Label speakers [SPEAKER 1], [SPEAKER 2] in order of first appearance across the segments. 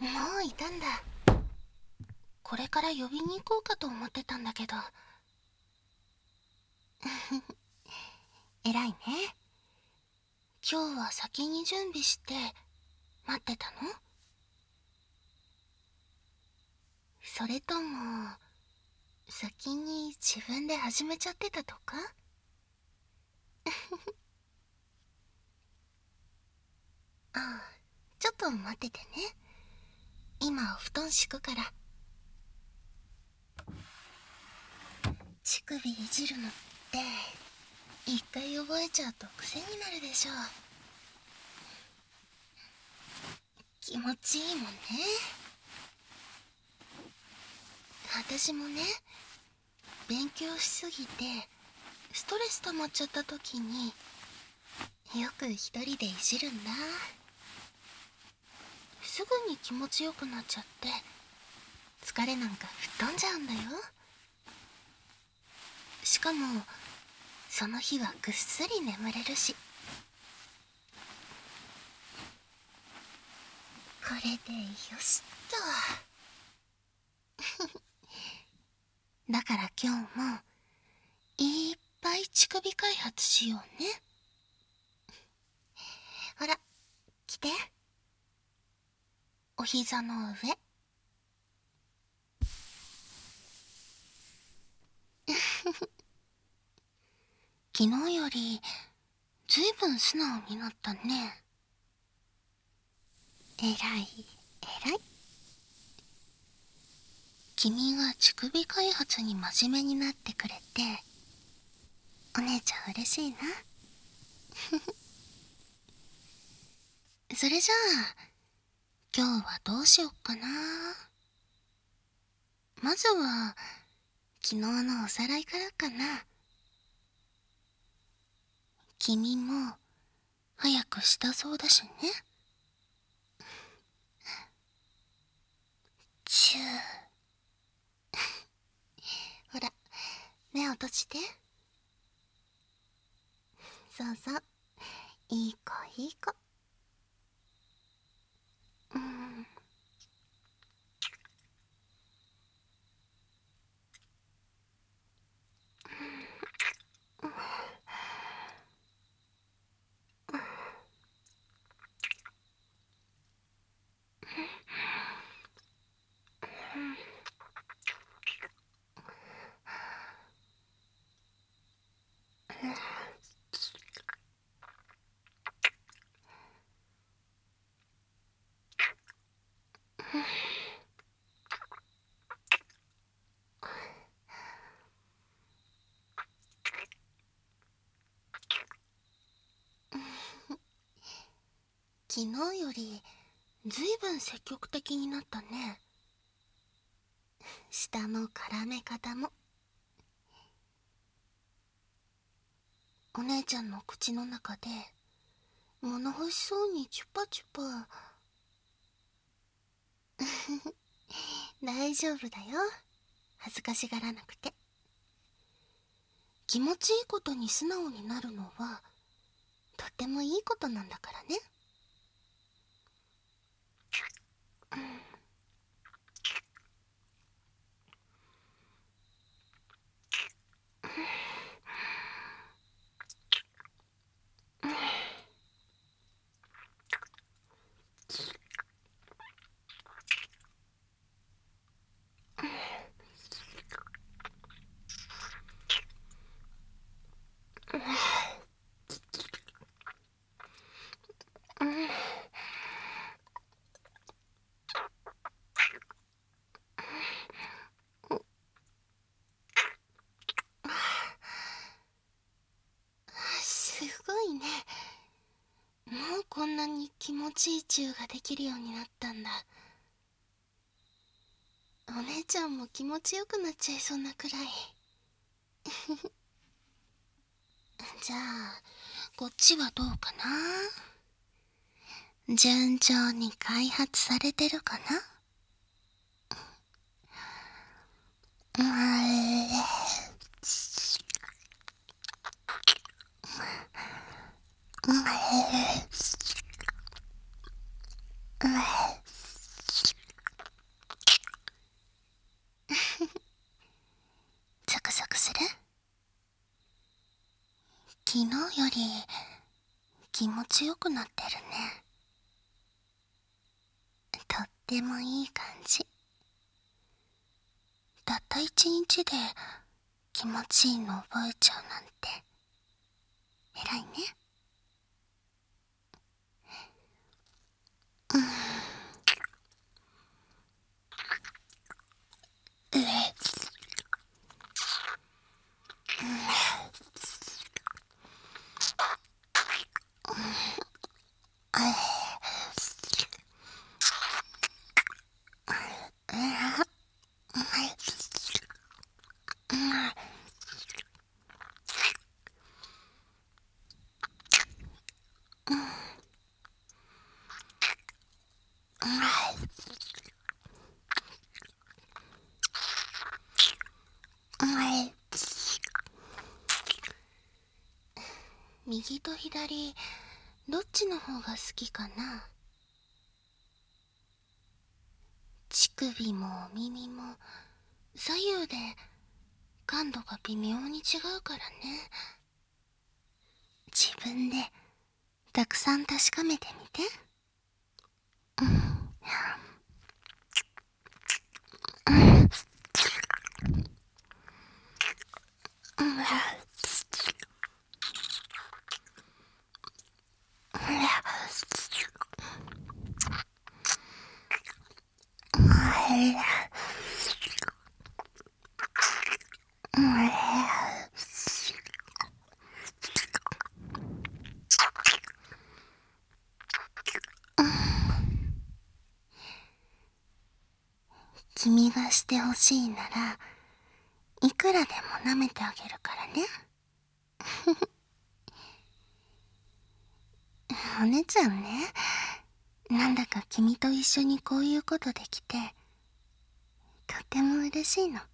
[SPEAKER 1] もういたんだ。これから呼びに行こうかと思ってたんだけど。偉いね。今日は先に準備して待ってたの？それとも先に自分で始めちゃってたとか？ああ、ちょっと待っててね。今お布団敷くから。乳首いじるのって一回覚えちゃうと癖になるでしょ。気持ちいいもんね。私もね、勉強しすぎてストレス溜まっちゃった時によく一人でいじるんだ。すぐに気持ちよくなっちゃって疲れなんか吹っ飛んじゃうんだよ。しかもその日はぐっすり眠れるし。これでよしっと。だから今日もいっぱい乳首開発しようね。ほら、来て。お膝の上。昨日よりずいぶん素直になったね。えらい、えらい。君が乳首開発に真面目になってくれて、お姉ちゃん嬉しいな。それじゃあ、今日はどうしよっかな。まずは、昨日のおさらいからかな。君も、早くしたそうだしね。チュー。ほら、目を閉じて。そうそう。いい子いい子。うん。昨日よりずいぶん積極的になったね。舌の絡め方も。お姉ちゃんの口の中で物欲しそうにチュパチュパ。大丈夫だよ。恥ずかしがらなくて。気持ちいいことに素直になるのはとってもいいことなんだからね。すごいね。もうこんなに気持ちいいチューができるようになったんだ。お姉ちゃんも気持ちよくなっちゃいそうなくらい。じゃあこっちはどうかな。順調に開発されてるかな。 より気持ちよくなってるね。とってもいい感じ。たった一日で気持ちいいの覚えちゃうなんて偉いね。右と左、どっちの方が好きかな。乳首も耳も左右で感度が微妙に違うからね。自分でたくさん確かめてみて。君がしてほしいならいくらでも舐めてあげるからね。お姉ちゃんね、なんだか君と一緒にこういうことできてとても嬉しいの。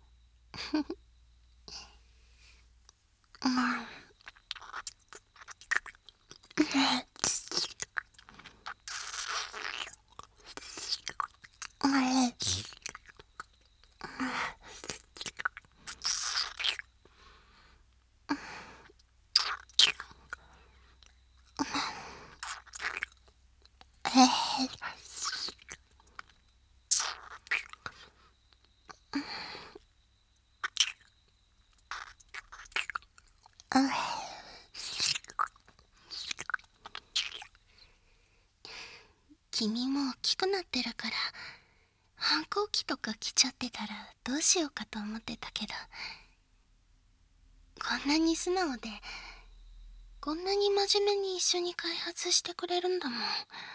[SPEAKER 1] 君も大きくなってるから反抗期とか来ちゃってたらどうしようかと思ってたけど、こんなに素直でこんなに真面目に一緒に開発してくれるんだもん。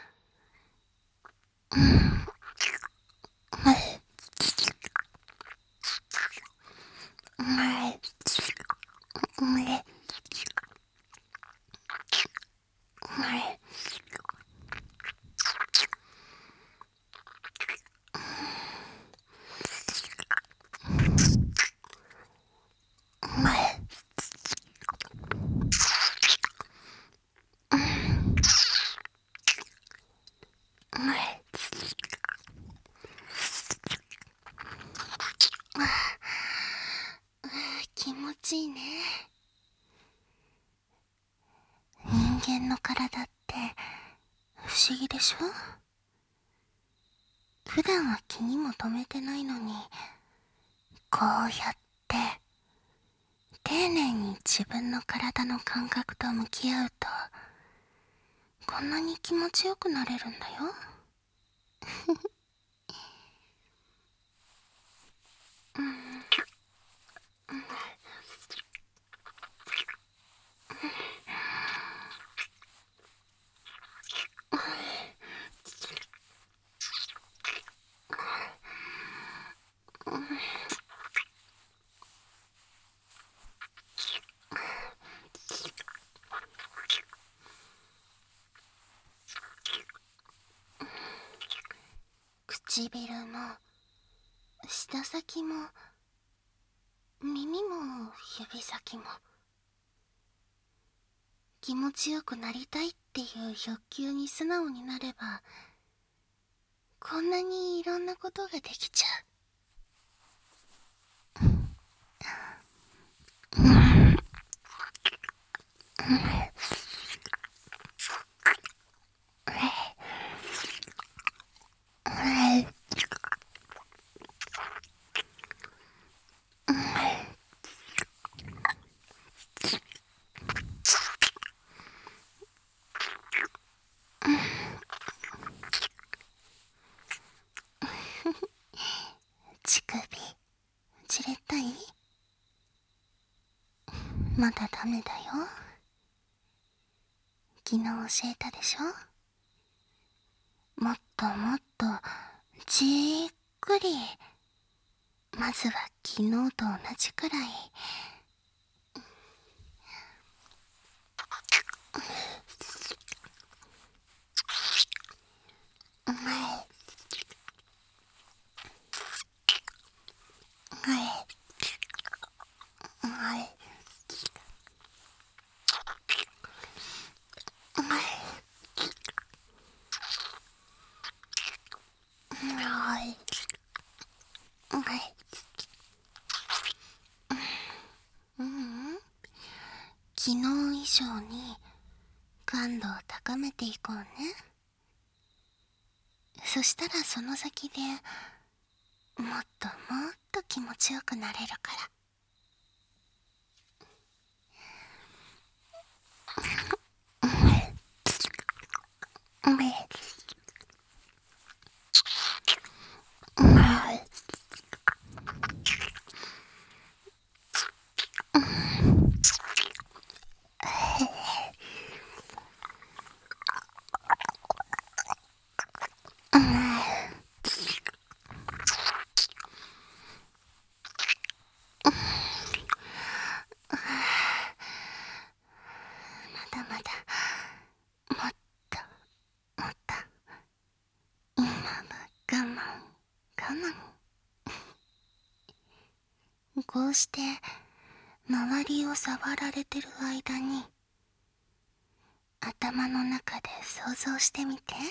[SPEAKER 1] 気持ちいいね。人間の体って不思議でしょ。普段は気にも留めてないのに、こうやって丁寧に自分の体の感覚と向き合うとこんなに気持ちよくなれるんだよ。唇も舌先も耳も指先も気持ちよくなりたいっていう欲求に素直になればこんなにいろんなことができちゃう。 まだダメだよ。昨日教えたでしょ。もっともっとじっくり、まずは昨日と同じくらい。昨日以上に感度を高めていこうね。そしたらその先でもっともっと気持ちよくなれるから。まだまだ、もっともっと、今は我慢我慢。こうして周りを触られてる間に、頭の中で想像してみて。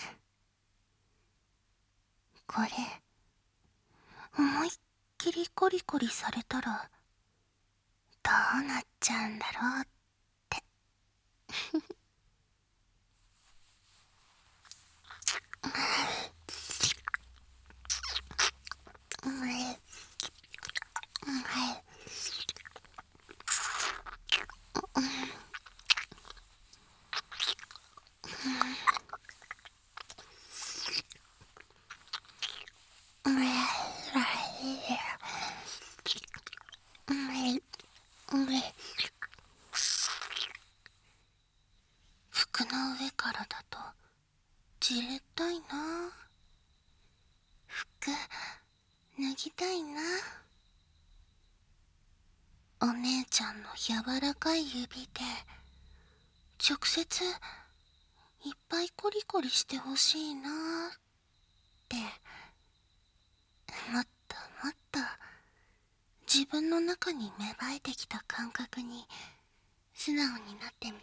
[SPEAKER 1] これ思いっきりコリコリされたらどうなっちゃうんだろうって。服の上からだとじれったいな。服脱ぎたいな。お姉ちゃんの柔らかい指で直接いっぱいコリコリしてほしいなって、もっともっと自分の中に芽生えてきた感覚に素直になってみて。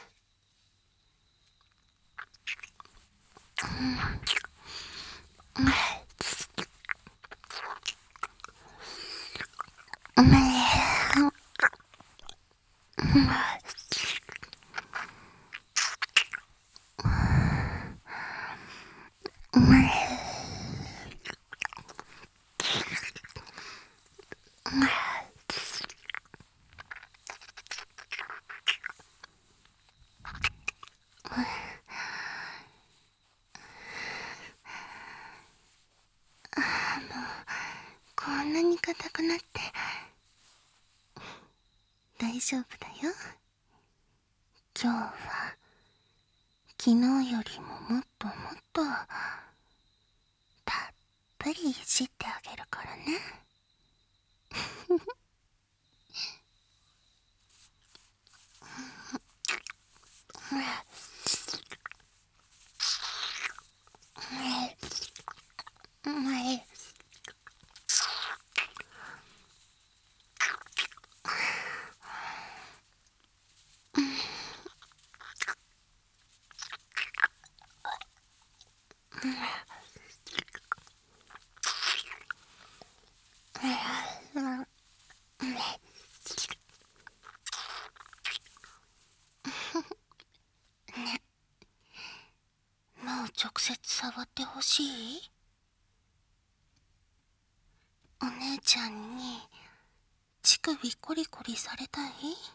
[SPEAKER 1] こんなに硬くなって大丈夫だよ。今日は昨日よりももっともっとたっぷりいじってあげるからね。もう直接触ってほしい？お姉ちゃんに乳首コリコリされたい？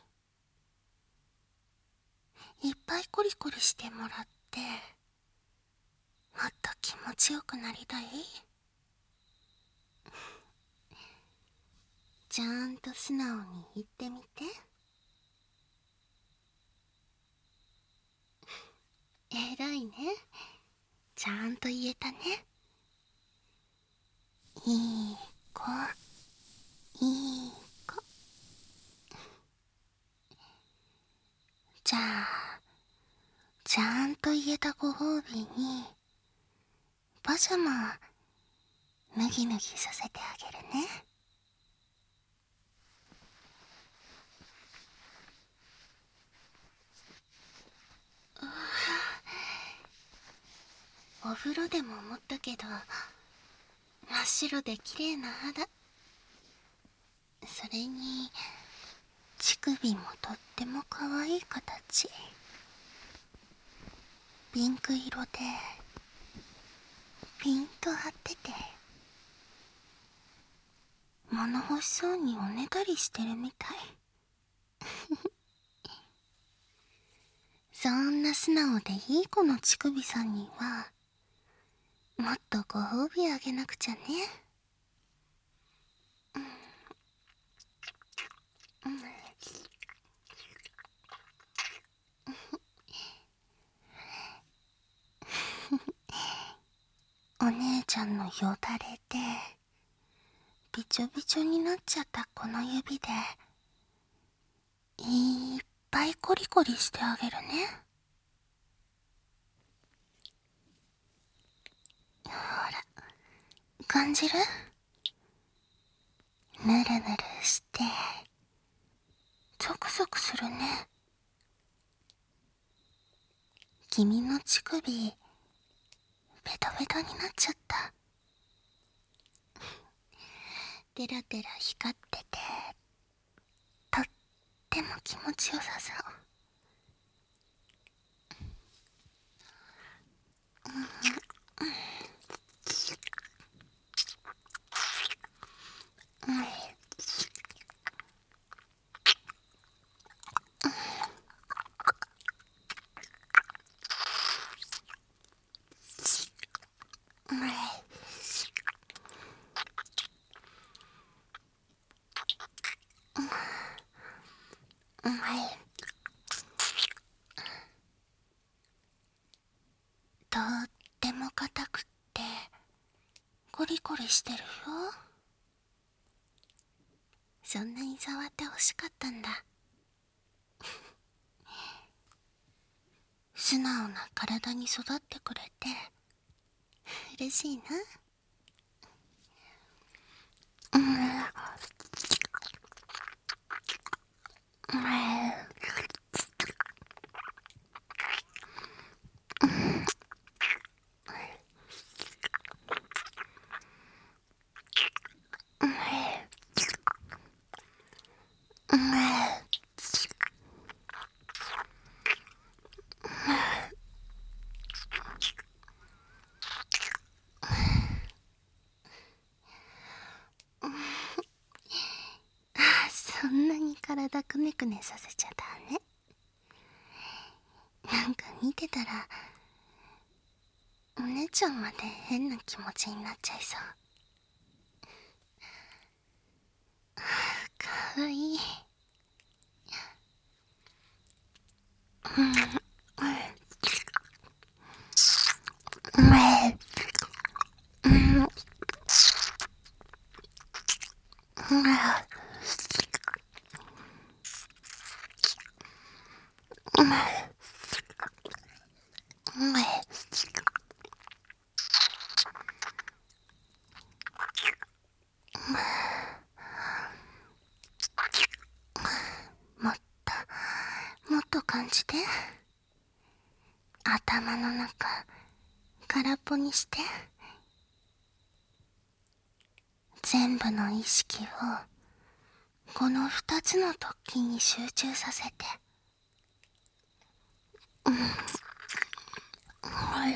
[SPEAKER 1] いっぱいコリコリしてもらってもっと気持ちよくなりたい？ちゃんと素直に言ってみて。 えらいね。ちゃんと言えたね。いい子、いい子。じゃあ、ちゃんと言えたご褒美に、パジャマ、脱ぎ脱ぎさせてあげるね。お風呂でも思ったけど、真っ白で綺麗な肌。それに、乳首もとっても可愛い形。ピンク色で、ピンと張ってて、物欲しそうにおねだりしてるみたい。そんな素直でいい子の乳首さんには、もっとご褒美あげなくちゃね。お姉ちゃんのよだれで、びちょびちょになっちゃったこの指で、いっぱいコリコリしてあげるね。ほら、感じる？ぬるぬるして、ゾクゾクするね。君の乳首、ベトベトになっちゃった。テラテラ光ってて、とっても気持ちよさそう。とっても硬くってコリコリしてるよ。そんなに触ってほしかったんだ。素直な体に育ってくれて嬉しいな。そんなに体くねくねさせちゃダメ。なんか見てたらお姉ちゃんまで変な気持ちになっちゃいそう。かわいい。もっともっと感じて。頭の中空っぽにして、全部の意識をこの2つの突起に集中させて。はい。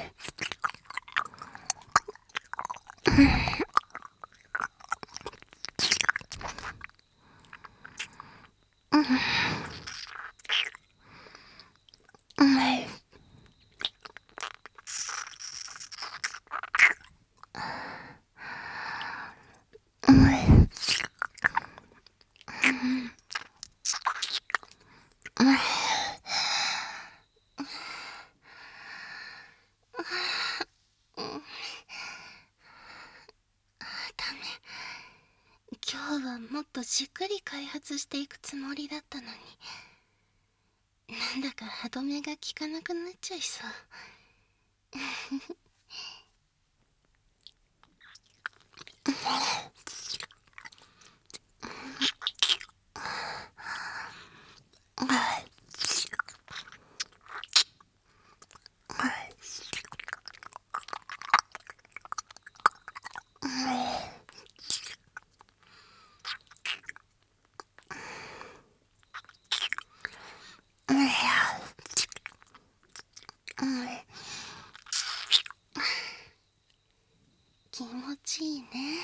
[SPEAKER 1] もっとじっくり開発していくつもりだったのに、なんだか歯止めが効かなくなっちゃいそう。気持ちいいね。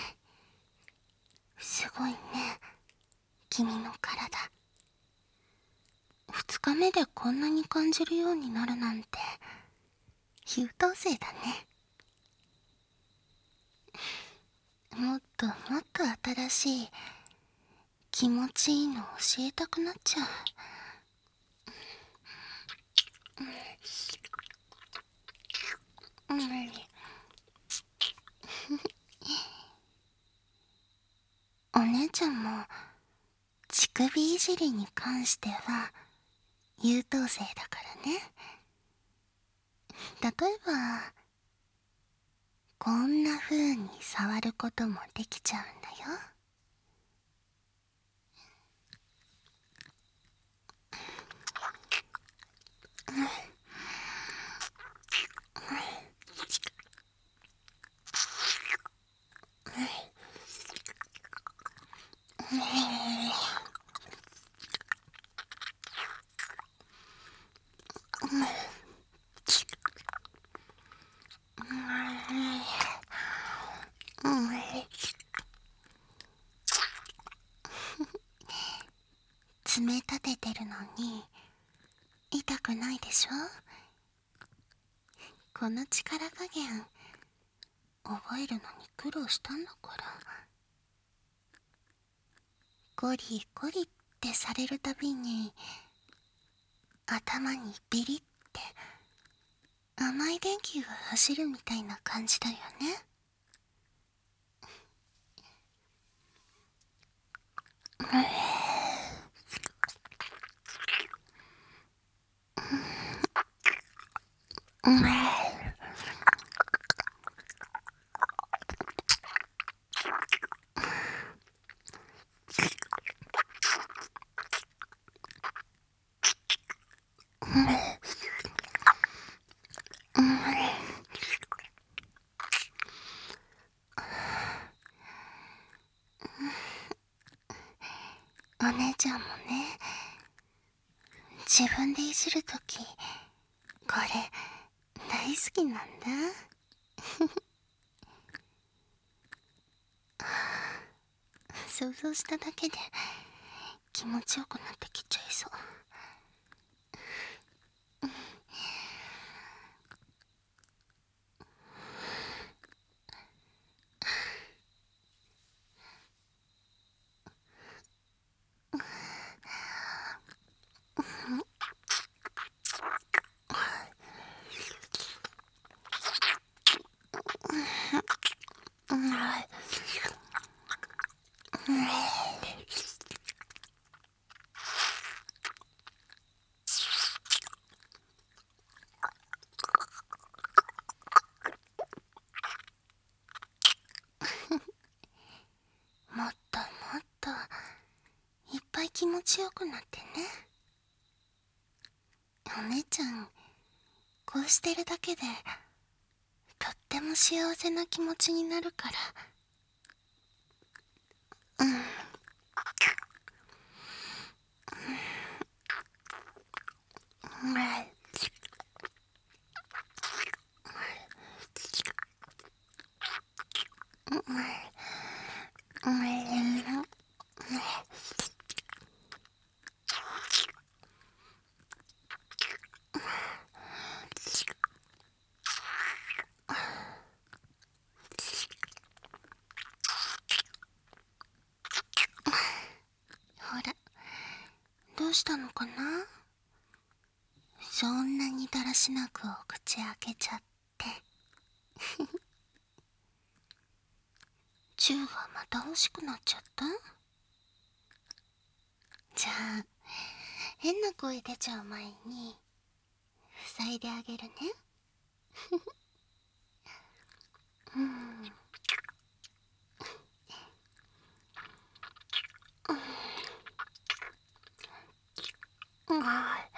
[SPEAKER 1] すごいね、君の体。2日目でこんなに感じるようになるなんて優等生だね。もっともっと新しい気持ちいいの教えたくなっちゃう。お姉ちゃんも乳首いじりに関しては優等生だからね。例えばこんな風に触ることもできちゃうんだよ。爪立ててるのに痛くないでしょ。この力加減覚えるのに苦労したんだから。ゴリゴリってされるたびに頭にビリって甘い電気が走るみたいな感じだよね。お姉ちゃんもね、自分でいじるときこれ大好きなんだ。想像しただけで気持ちよくなってきちゃいそう。もっともっといっぱい気持ちよくなってね。お姉ちゃんこうしてるだけでとっても幸せな気持ちになるから。ほら、どうしたのかな。そんなにだらしなくお口開けちゃって。チューがまた欲しくなっちゃった。 じゃあ変な声出ちゃう前に塞いであげるね。うん。あ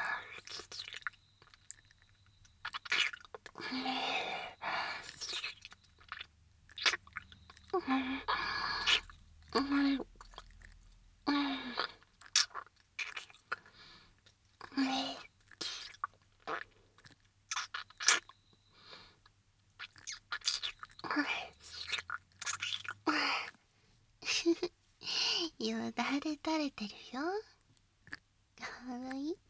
[SPEAKER 1] よだれ垂れてるよ。かわいい。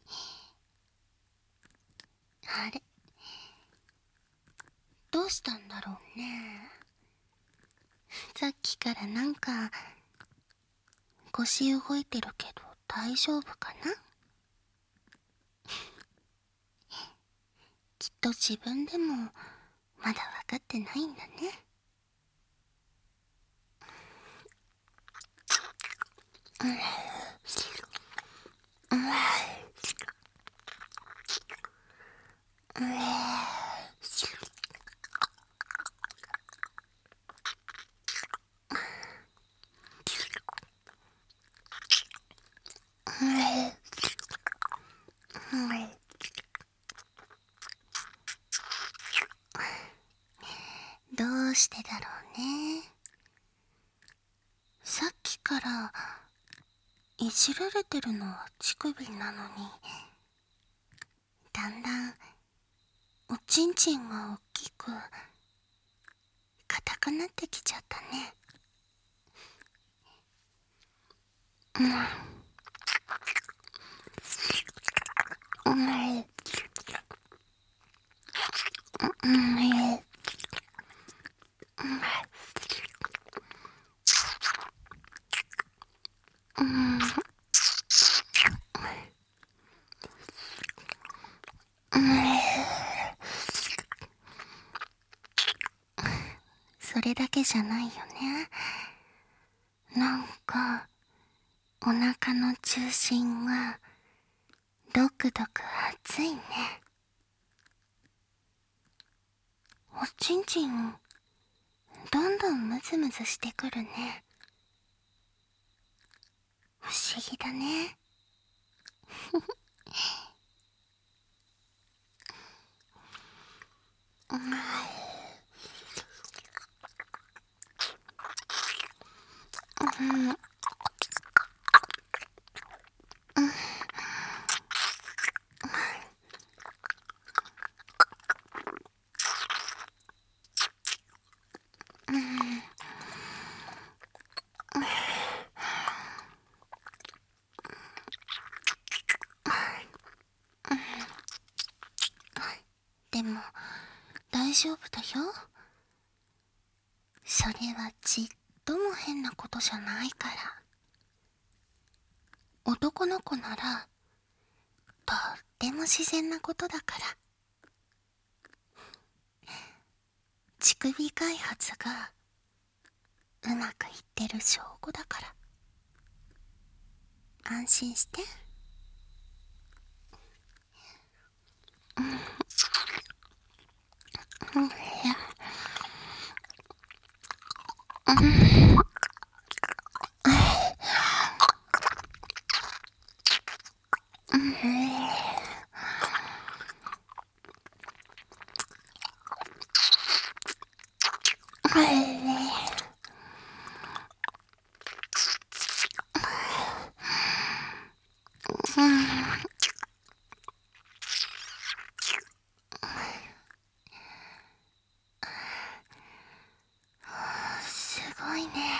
[SPEAKER 1] あれ、どうしたんだろうね。さっきからなんか腰動いてるけど大丈夫かな。きっと自分でもまだ分かってないんだね。どうしてだろうね。さっきからいじられてるのは乳首なのに、だんだんおちんちんが大きく硬くなってきちゃったね。それだけじゃないよね。なんかお腹の中心がドクドク熱いね。おちんちんどんどんムズムズしてくるね。不思議だね。でも大丈夫だよ。それはちっとも変なことじゃないから。男の子ならとっても自然なことだから。乳首開発がうまくいってる証拠だから。安心して。すごいね。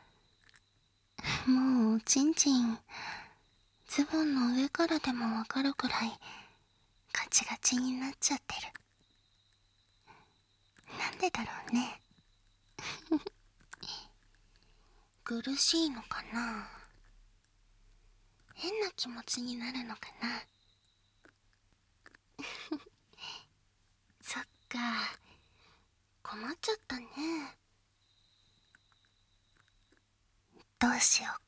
[SPEAKER 1] もうおちんちんズボンの上からでもわかるくらいガチガチになっちゃってる。なんでだろうね。苦しいのかな。変な気持ちになるのかな。そっか、困っちゃったね。どうしよう